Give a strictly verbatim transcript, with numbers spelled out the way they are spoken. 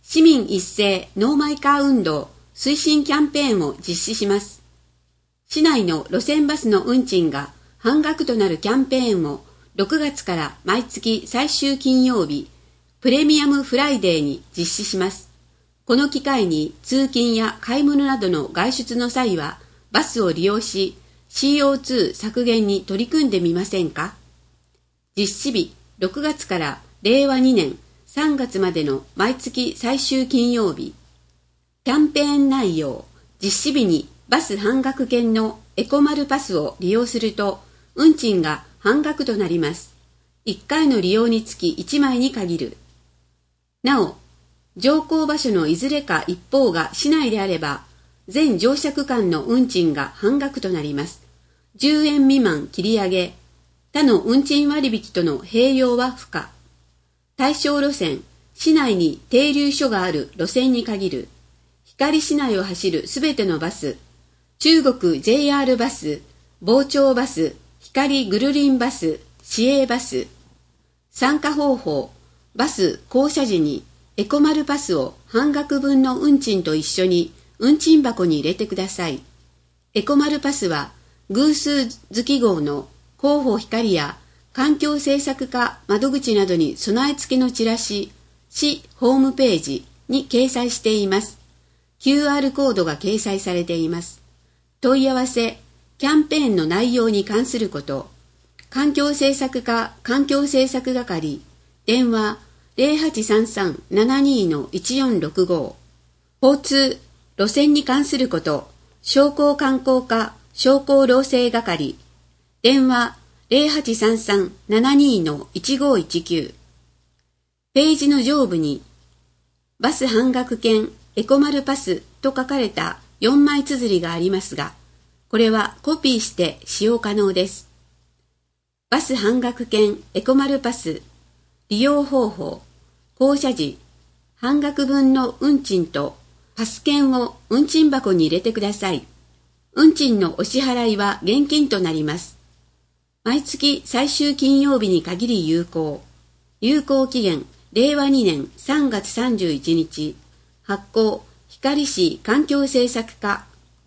市民一斉ノーマイカー運動推進キャンペーンを実施します。市内の路線バスの運賃が半額となるキャンペーンをろくがつから毎月最終金曜日、プレミアムフライデーに実施します。この機会に通勤や買い物などの外出の際はバスを利用し シーオーツー 削減に取り組んでみませんか？実施日ろくがつかられいわにねんさんがつまでの毎月最終金曜日。キャンペーン内容、実施日にバス半額券のエコマルパスを利用すると運賃が半額となります。いっかいの利用につきいちまいに限る。なお、乗降場所のいずれか一方が市内であれば、全乗車区間の運賃が半額となります。じゅうえん未満切り上げ、他の運賃割引との併用は不可。対象路線、市内に停留所がある路線に限る。光市内を走るすべてのバス、中国 ジェイアール バス、傍聴バス、光ぐるりんバス、市営バス。参加方法、バス降車時にエコマルパスを半額分の運賃と一緒に運賃箱に入れてください。エコマルパスは偶数月号の広報光や環境政策課窓口などに備え付けのチラシ、市ホームページに掲載しています。キューアール コードが掲載されています。問い合わせ、キャンペーンの内容に関すること、環境政策課環境政策係、電話ゼロはちさんさん ななにのいちよんろくご、交通、路線に関すること、商工観光課商工労政係、電話ゼロはちさんさん ななにのいちごいちきゅう。ページの上部に、バス半額券エコマルパスと書かれたよんまい綴りがありますが、これはコピーして使用可能です。バス半額券エコマルパス、利用方法、降車時、半額分の運賃とパス券を運賃箱に入れてください。運賃のお支払いは現金となります。毎月最終金曜日に限り有効。有効期限、れいわにねんさんがつさんじゅういちにち。発行、光市環境政策課。